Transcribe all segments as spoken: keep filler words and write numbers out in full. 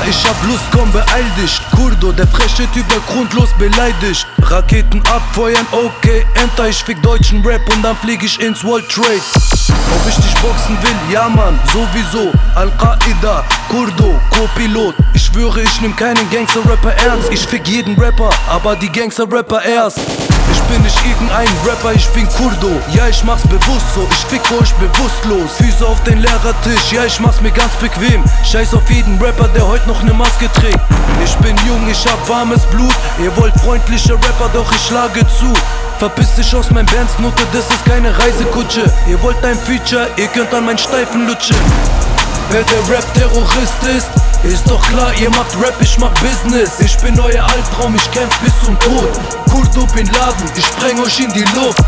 ich hab Lust, komm beeil dich. Kurdo, der freche Typ, der grundlos beleidigt. Raketen abfeuern, okay, enter, ich fick deutschen Rap und dann flieg ich ins World Trade. Ob ich dich boxen will, ja Mann, sowieso. Al-Qaida, Kurdo, Co-Pilot. Ich schwöre, ich nehm keinen Gangster-Rapper ernst. Ich fick jeden Rapper, aber die Gangster-Rapper erst. Ich bin nicht irgendein Rapper, ich bin Kurdo. Ja, ich mach's bewusst so, ich fick euch bewusstlos. Füße auf den Lehrertisch, ja, ich mach's mir ganz bequem. Scheiß auf jeden Rapper, der heute noch ne Maske trägt. Ich bin jung, ich hab warmes Blut. Ihr wollt freundliche Rapper, doch ich schlage zu. Verpiss dich aus mein Bandsnote, das ist keine Reisekutsche. Ihr wollt ein Feature, ihr könnt an meinen Steifen lutschen. Wer der Rap-Terrorist ist, ist doch klar, ihr macht Rap, ich mach Business. Ich bin euer Albtraum, ich kämpf bis zum Tod. Kurdo Bin Laden, ich spreng euch in die Luft.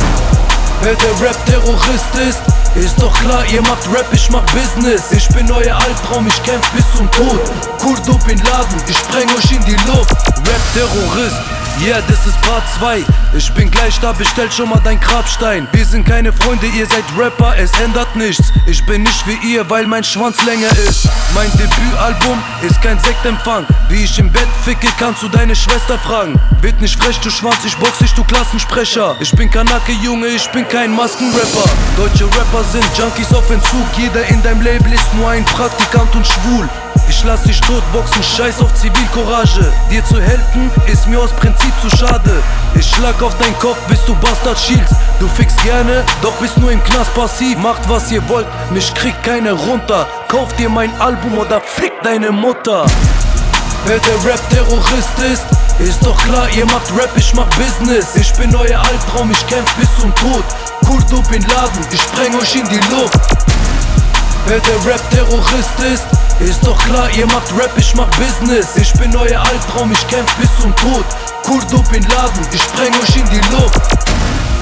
Wer der Rap-Terrorist ist, ist doch klar, ihr macht Rap, ich mach Business. Ich bin euer Albtraum, ich kämpf bis zum Tod. Kurdo Bin Laden, ich spreng euch in die Luft. Rap-Terrorist, yeah, das ist Part zwei. Ich bin gleich da, bestell schon mal dein Grabstein. Wir sind keine Freunde, ihr seid Rapper, es ändert nichts. Ich bin nicht wie ihr, weil mein Schwanz länger ist. Mein Debütalbum ist kein Sektempfang. Wie ich im Bett ficke, kannst du deine Schwester fragen. Wird nicht frech, du Schwanz, ich box dich, du Klassensprecher. Ich bin Kanake, Junge, ich bin kein Maskenrapper. Deutsche Rapper sind Junkies auf Entzug. Jeder in deinem Label ist nur ein Praktikant und schwul. Ich lass dich totboxen, scheiß auf Zivilcourage. Dir zu helfen, ist mir aus Prinzip zu schade. Ich schlag auf deinen Kopf, bis du Bastard schielst. Du fickst gerne, doch bist nur im Knast passiv. Macht was ihr wollt, mich kriegt keiner runter. Kauft dir mein Album oder fick deine Mutter. Wer der Rap-Terrorist ist, ist doch klar, ihr macht Rap, ich mach Business. Ich bin euer Albtraum, ich kämpf bis zum Tod. Kurdo Bin Laden, ich spreng euch in die Luft. Wer der Rap-Terrorist ist, ist doch klar, ihr macht Rap, ich mach Business. Ich bin euer Albtraum, ich kämpf bis zum Tod. Kurdo Bin Laden, ich spreng euch in die Luft.